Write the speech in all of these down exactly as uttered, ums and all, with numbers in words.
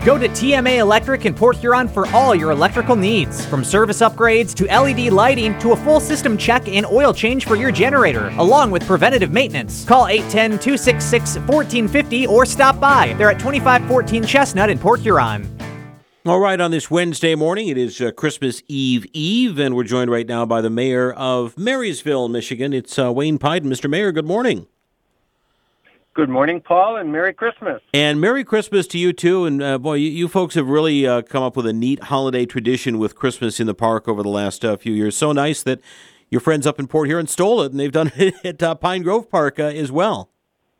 Go to T M A Electric in Port Huron for all your electrical needs. From service upgrades to L E D lighting to a full system check and oil change for your generator, along with preventative maintenance. Call eight one zero, two six six, one four five zero or stop by. They're at twenty-five fourteen Chestnut in Port Huron. All right, on this Wednesday morning, it is uh, Christmas Eve Eve, and we're joined right now by the mayor of Marysville, Michigan. It's uh, Wayne Pyden. Mister Mayor, good morning. Good morning, Paul, and Merry Christmas. And Merry Christmas to you, too. And, uh, boy, you, you folks have really uh, come up with a neat holiday tradition with Christmas in the park over the last uh, few years. So nice that your friends up in Port Huron stole it, and they've done it at uh, Pine Grove Park uh, as well.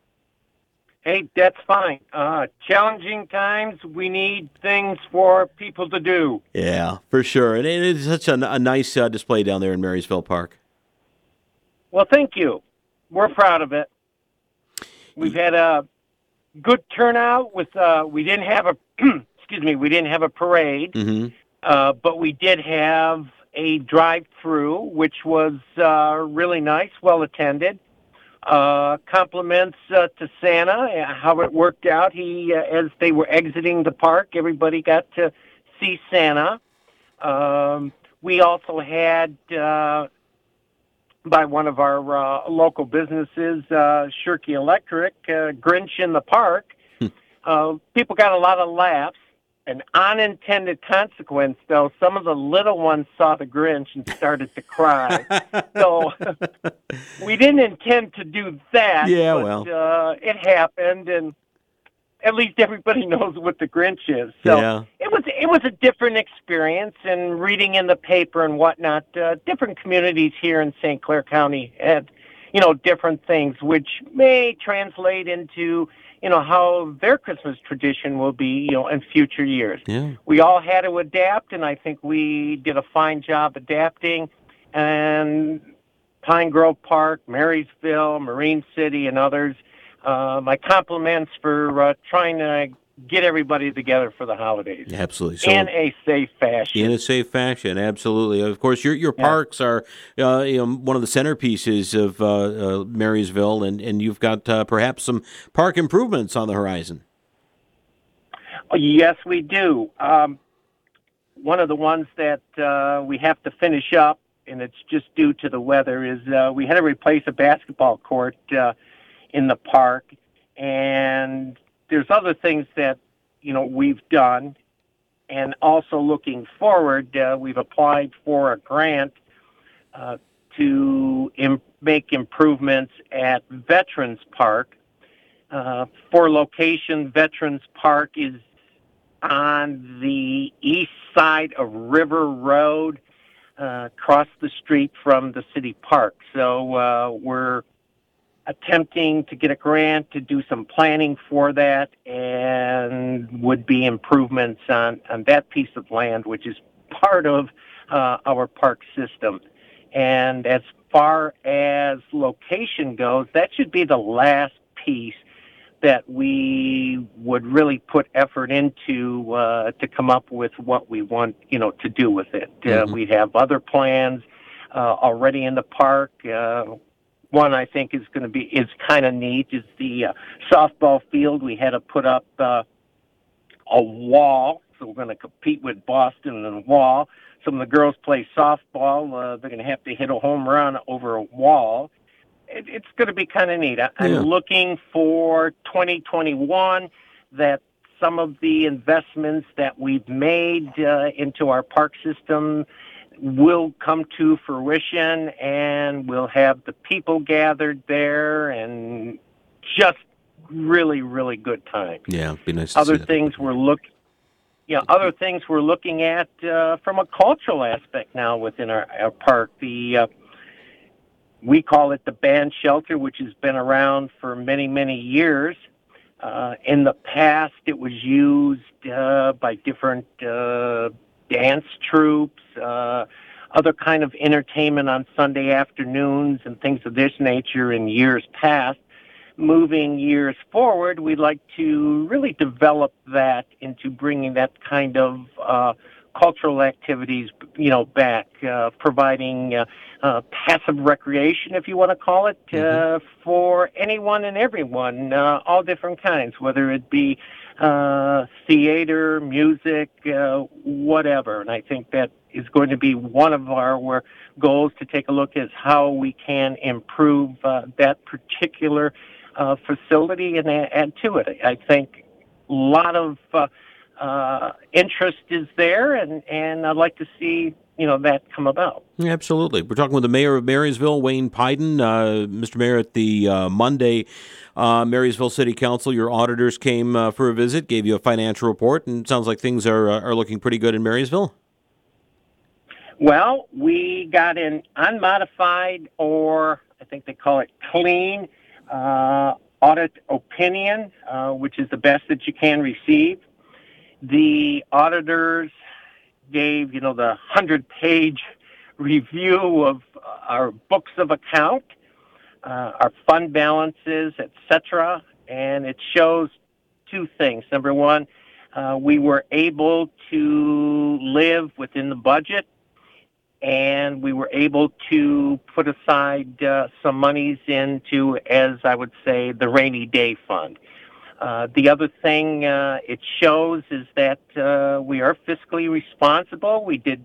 Hey, that's fine. Uh, challenging times, we need things for people to do. Yeah, for sure. And it is such a, a nice uh, display down there in Marysville Park. Well, thank you. We're proud of it. We've had a good turnout with, uh, we didn't have a, excuse me, we didn't have a parade, Mm-hmm. uh, but we did have a drive-through, which was uh, really nice, well-attended. Uh, compliments uh, to Santa, uh, how it worked out. He, uh, as they were exiting the park, everybody got to see Santa. Um, we also had, uh, by one of our uh, local businesses, uh, Shirky Electric, uh, Grinch in the Park. uh, people got a lot of laughs. An unintended consequence, though, some of the little ones saw the Grinch and started to cry. So we didn't intend to do that. Yeah, but, well. Uh, it happened, and at least everybody knows what the Grinch is. So Yeah. it was it was a different experience, and reading in the paper and whatnot, uh, different communities here in Saint Clair County had, you know, different things, which may translate into, you know, how their Christmas tradition will be, you know, in future years. Yeah. We all had to adapt, and I think we did a fine job adapting. And Pine Grove Park, Marysville, Marine City, and others, uh, my compliments for uh, trying to get everybody together for the holidays. Absolutely. So, in a safe fashion. In a safe fashion, absolutely. Of course, your your Yeah. parks are uh, you know, one of the centerpieces of uh, uh, Marysville, and, and you've got uh, perhaps some park improvements on the horizon. Oh, yes, we do. Um, one of the ones that uh, we have to finish up, and it's just due to the weather, is uh, we had to replace a basketball court uh, in the park, and there's other things that, you know, we've done. And also looking forward, uh, we've applied for a grant uh, to im- make improvements at Veterans Park. Uh, for location, Veterans Park is on the east side of River Road, uh, across the street from the city park. So uh, we're attempting to get a grant to do some planning for that, and would be improvements on, on that piece of land, which is part of uh, our park system. And as far as location goes, that should be the last piece that we would really put effort into uh, to come up with what we want, you know, to do with it. Mm-hmm. Uh, we have other plans uh, already in the park. Uh, One I think is going to be is kind of neat is the uh, softball field. We had to put up uh, a wall, so we're going to compete with Boston and a wall. Some of the girls play softball. Uh, they're going to have to hit a home run over a wall. It, it's going to be kind of neat. I, I'm Yeah. looking for twenty twenty-one that some of the investments that we've made uh, into our park system will come to fruition, and we'll have the people gathered there, and just really, really good time. Yeah, it'd be nice to Other see that. things we're look, yeah, other things we're looking at uh, from a cultural aspect now within our, our park. The uh, we call it the band shelter, which has been around for many, many years. Uh, in the past, it was used uh, by different uh, dance troupes, uh, other kind of entertainment on Sunday afternoons and things of this nature in years past. Moving years forward, we'd like to really develop that into bringing that kind of uh, cultural activities, you know, back, uh, providing uh, uh, passive recreation, if you want to call it, uh, Mm-hmm. for anyone and everyone, uh, all different kinds, whether it be uh, theater, music, uh, whatever. And I think that is going to be one of our goals, to take a look at how we can improve uh, that particular uh, facility and add to it. I think a lot of uh, uh, interest is there, and, and I'd like to see you know that come about. Yeah, absolutely. We're talking with the mayor of Marysville, Wayne Pyden. Uh, Mister Mayor, at the uh, Monday uh, Marysville City Council, your auditors came uh, for a visit, gave you a financial report, and it sounds like things are uh, are looking pretty good in Marysville. Well, we got an unmodified, or I think they call it clean, uh, audit opinion, uh, which is the best that you can receive. The auditors gave, you know, the hundred-page review of our books of account, uh, our fund balances, et cetera, and it shows two things. Number one, uh, we were able to live within the budget, and we were able to put aside uh, some monies into, as I would say, the rainy day fund. Uh, the other thing uh, it shows is that uh, we are fiscally responsible. We did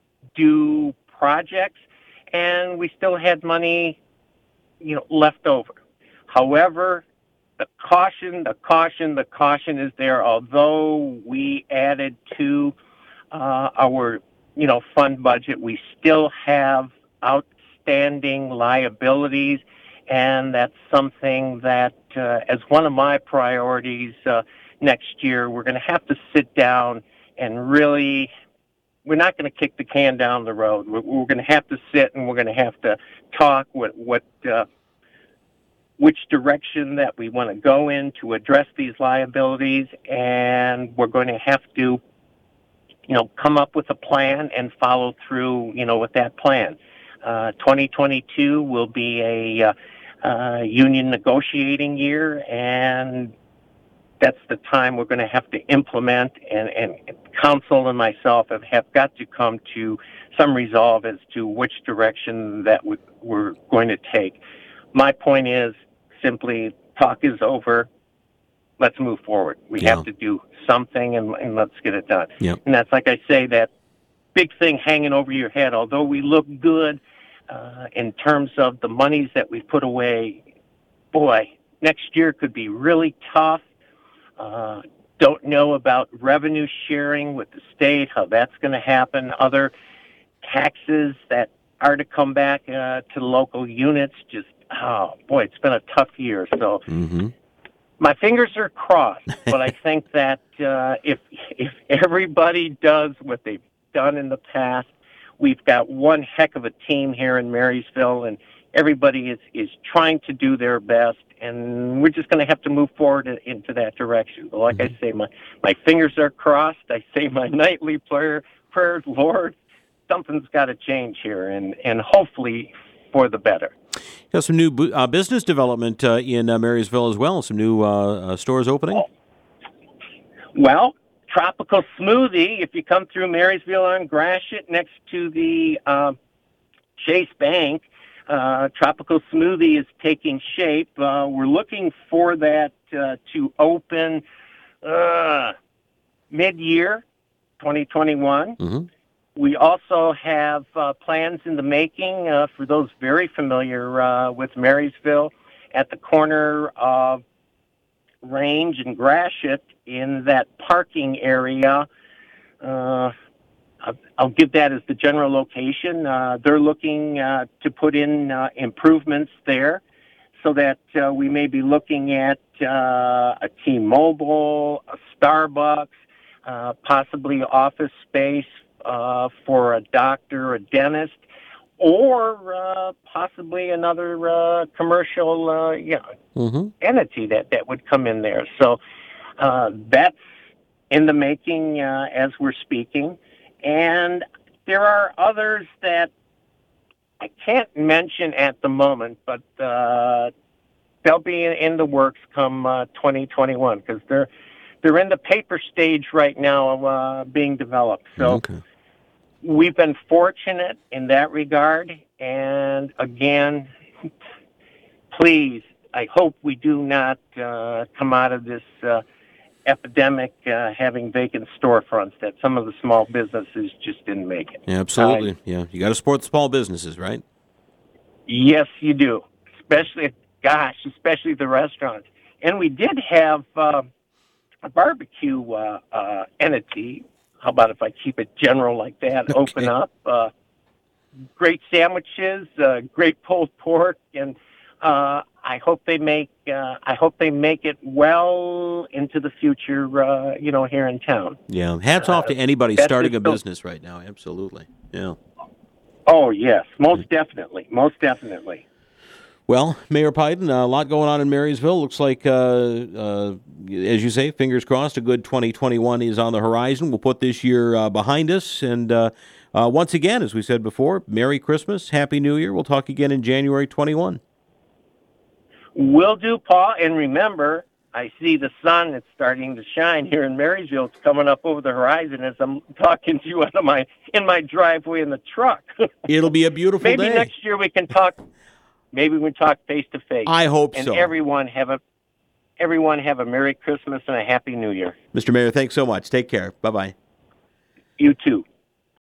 do projects, and we still had money, you know, left over. However, the caution, the caution, the caution is there. Although we added to uh, our, you know, fund budget, we still have outstanding liabilities. And that's something that, uh, as one of my priorities uh, next year, we're going to have to sit down and really, we're not going to kick the can down the road. We're, we're going to have to sit and we're going to have to talk what, what uh, which direction that we want to go in to address these liabilities. And we're going to have to, you know, come up with a plan and follow through, you know, with that plan. Uh, twenty twenty-two will be a uh, uh, union negotiating year, and that's the time we're going to have to implement, and, and council and myself have, have got to come to some resolve as to which direction that we, we're going to take. My point is simply, talk is over. Let's move forward. We yeah. have to do something, and, and let's get it done. Yep. And that's, like I say, that big thing hanging over your head. Although we look good uh, in terms of the monies that we've put away, boy, next year could be really tough. Uh, don't know about revenue sharing with the state, how that's going to happen. Other taxes that are to come back uh, to the local units. Just, oh, boy, it's been a tough year. So mm-hmm. my fingers are crossed. But I think that uh, if if everybody does what they've done in the past, we've got one heck of a team here in Marysville, and everybody is, is trying to do their best, and we're just going to have to move forward into that direction. But like mm-hmm. I say, my, my fingers are crossed. I say my nightly prayer, prayers, Lord, something's got to change here, and, and hopefully for the better. You got some new uh, business development uh, in uh, Marysville as well, some new uh, uh, stores opening? Oh. Well, Tropical Smoothie, if you come through Marysville on Gratiot next to the uh, Chase Bank, uh, Tropical Smoothie is taking shape. Uh, we're looking for that uh, to open uh, mid-year twenty twenty-one. Mm-hmm. We also have uh, plans in the making uh, for those very familiar uh, with Marysville at the corner of Range and Gratiot in that parking area. Uh, I'll, I'll give that as the general location. Uh, they're looking uh, to put in uh, improvements there so that uh, we may be looking at uh, a T-Mobile, a Starbucks, uh, possibly office space uh, for a doctor, a dentist, or uh, possibly another uh, commercial uh, yeah, mm-hmm. entity that, that would come in there. So uh, that's in the making uh, as we're speaking. And there are others that I can't mention at the moment, but uh, they'll be in, in the works come uh, twenty twenty-one, because they're, they're in the paper stage right now uh, being developed. So. Okay. We've been fortunate in that regard, and again, please, I hope we do not uh, come out of this uh, epidemic, uh, having vacant storefronts, that some of the small businesses just didn't make it. Yeah, absolutely. Uh, yeah, you got to support the small businesses, right? Yes, you do. Especially, gosh, especially the restaurants. And we did have uh, a barbecue uh, uh, entity. How about if I keep it general like that? Okay. Open up. Uh, great sandwiches, uh, great pulled pork, and uh, I hope they make. Uh, I hope they make it well into the future. Uh, you know, here in town. Yeah, hats off to anybody that's starting a just so- business right now. Absolutely. Yeah. Oh yes, most definitely, most definitely. Well, Mayor Pyden, a lot going on in Marysville. Looks like, uh, uh, as you say, fingers crossed, a good twenty twenty-one is on the horizon. We'll put this year uh, behind us. And uh, uh, once again, as we said before, Merry Christmas, Happy New Year. We'll talk again in January twenty-one. Will do, Paul. And remember, I see the sun. It's starting to shine here in Marysville. It's coming up over the horizon as I'm talking to you out of my in my driveway in the truck. It'll be a beautiful Maybe day. next year we can talk. Maybe we can talk face to face. I hope and so. everyone have a everyone have a Merry Christmas and a Happy New Year. Mister Mayor, thanks so much. Take care. Bye-bye. You too.